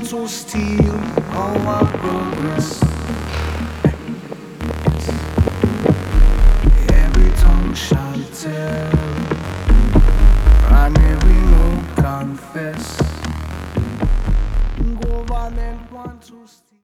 to steal our progress. Every tongue shall tell, and every mouth confess. Government want to steal.